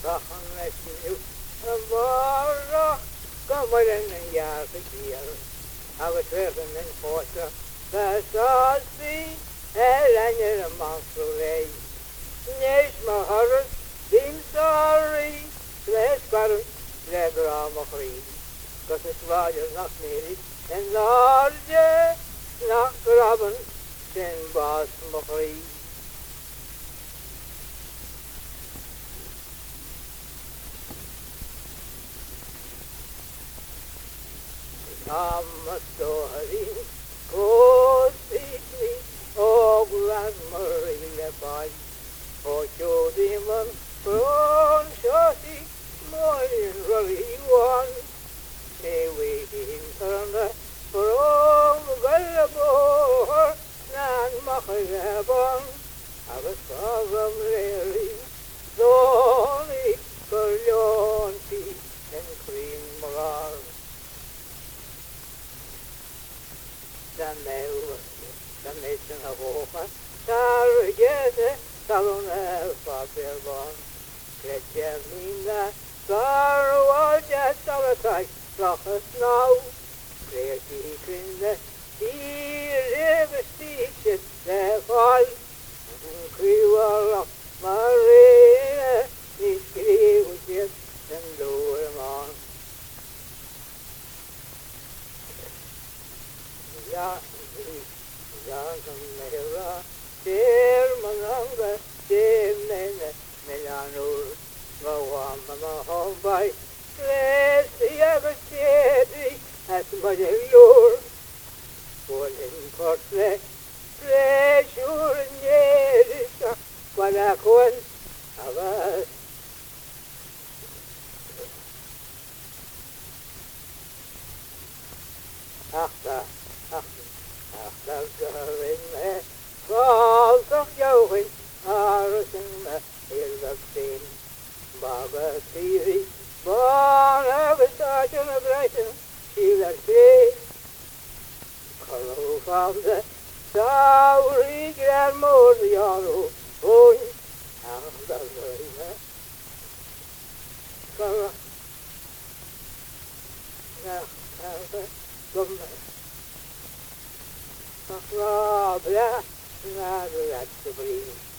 Rachanaisiú an bharach go bhfuil an jaarfagiel agus ruchan an fósa Sásaí leine an mansú ré. Nes má harras dín sáí leis garm le ráach rí, gus is ráidir nach méri an láde nach graban sin bás moch rí. Amastóharí cósíní ó gran marí le baid ó teodíman brón seosí marín roíháin éhhín tarna brón galabór nan machaileban agus fágam réirí dóí gur leontí an crín marár. Dan meisten a hocha dar gese talon faberbon Kretjemina dar walja salatai lachas now Kreti krinde die de fall kriwala marine ni skriwjes den doorman. Ja, som mera, mananga, nene, melanur, mawama hombai, agastedi, at majalur, walin kortle, shur nerisa, walakon, avas. Achtar garin me, valsach jouchin, arsen me, ilgaksin, baga tiri, bana vistachen a breiten, shilar fi, kalu famde, sauri gran mordiano, oi, achtar garin me, kala, Blah, blah, blah, blah, blah, blah,